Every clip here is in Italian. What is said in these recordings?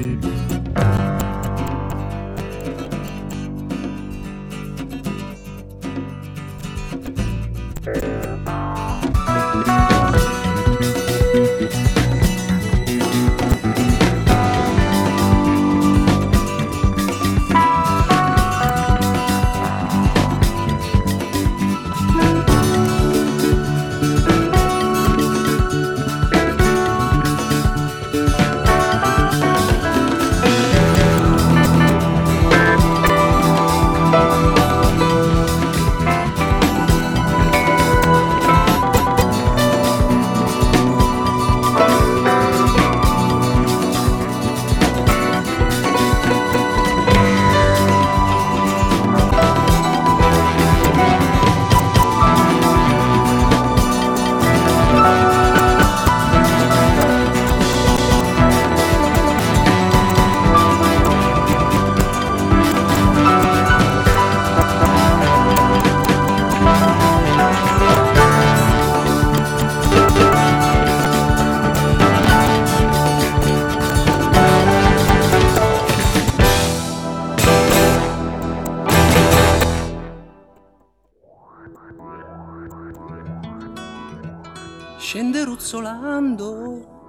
Scende ruzzolando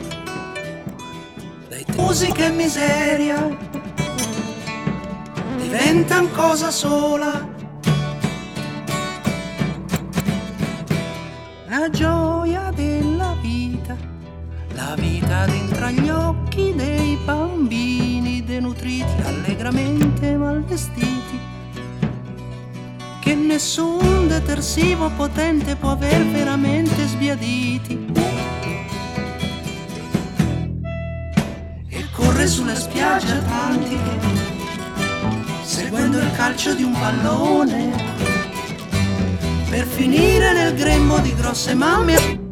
dai musica e miseria, diventan cosa sola, la gioia della vita, la vita dentro agli occhi dei bambini denutriti, allegramente malvestiti, che nessun detersivo potente può aver veramente sbiaditi. E corre sulle spiagge atlantiche, seguendo il calcio di un pallone, per finire nel grembo di grosse mamme